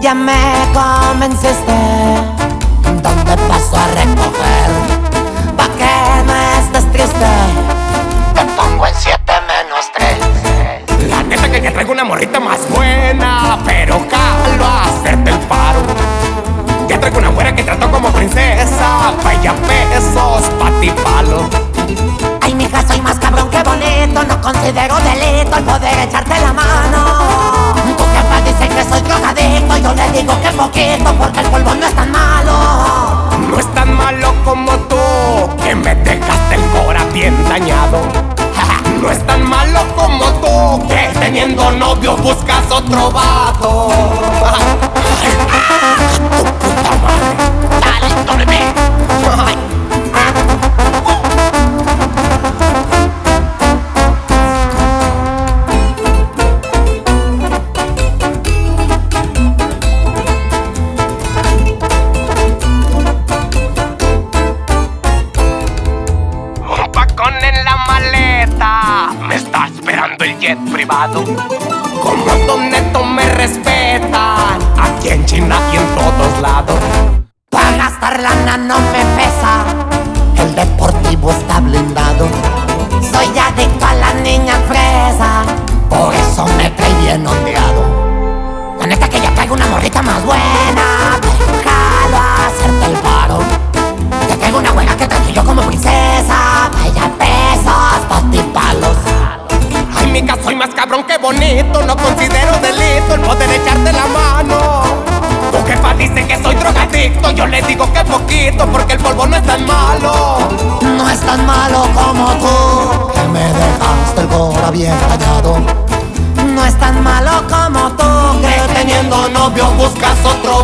día me convenciste, ¿dónde paso a recoger? Pa' que no estés triste, te pongo en 7-3. La neta que traigo una morrita más buena, pero jalo a hacerte el paro. Ya traigo una güera que trató como princesa, vaya pesos, pa' ti palo. Ay, mija, soy más cabrón que bonito, no considero delito el poder echarte la mano. Tu jefa dice que soy drogadicto, yo le digo que poquito, porque el polvo no es tan malo. No es tan malo como tú, que me dejaste el cora bien dañado. No es tan malo como tú, que teniendo novio buscas otro vato. Tu puta madre, dale, dormí. Un pacón en la maleta, me está esperando el jet privado. Como Don Neto me respetan, aquí en China y en todos lados. Pa' gastar lana no me pesa, el deportivo está blindado. Soy adicto a la niña fresa, por eso me trae bien ondeado. La neta que ya traigo una morrita más buena, jalo a hacerte el paro. Ya traigo una güera que trato yo como princesa, vaya pesos, pa' ti palos. Ay, mica, soy más cabrón que bonito, no considero delito el poder echarte la mano. Tu jefa dice que soy drogadicto, yo le digo que poquito, porque el polvo no es tan malo. No es tan malo como tú, que me dejaste el cora bien rayado. No es tan malo como tú, Que teniendo novio buscas otro